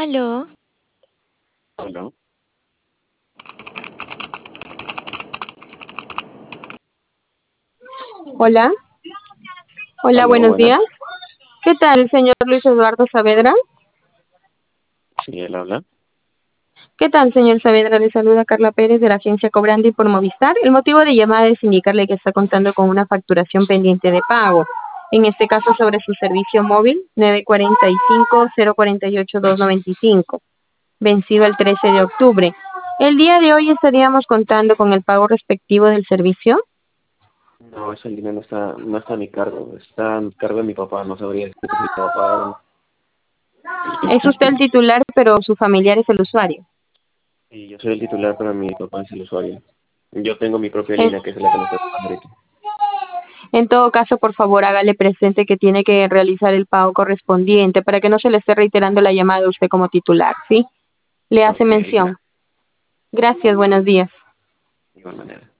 Aló, Hola, Hola, hola, aló, buenos buenas. días. ¿Qué tal, señor Luis Eduardo Saavedra? Sí, él habla. ¿Qué tal, señor Saavedra? Le saluda Carla Pérez de la agencia Cobrandi por Movistar. El motivo de llamada es indicarle que está contando con una facturación pendiente de pago. En este caso, sobre su servicio móvil 945-048-295, vencido el 13 de octubre. El día de hoy estaríamos contando con el pago respectivo del servicio. No, esa línea no está a mi cargo. Está a cargo de mi papá. No sabría decirte si lo va a pagar o no. Es usted el titular, pero su familiar es el usuario. Y yo soy el titular, pero mi papá es el usuario. Yo tengo mi propia En, línea, que es la que me está pagando ahorita. En todo caso, por favor, hágale presente que tiene que realizar el pago correspondiente para que no se le esté reiterando la llamada a usted como titular, ¿sí? Le hace Ok, mención. Gracias, buenos días. de igual manera.